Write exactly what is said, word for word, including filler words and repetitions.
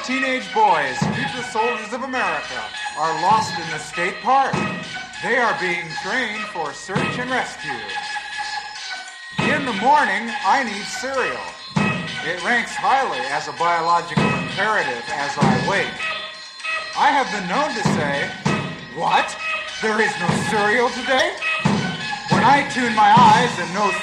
teenage boys, future soldiers of America, are lost in the state park. They are being trained for search and rescue. In the morning, I need cereal. It ranks highly as a biological imperative as I wake. I have been known to say, "What? There is no cereal today?" When I tune my eyes and no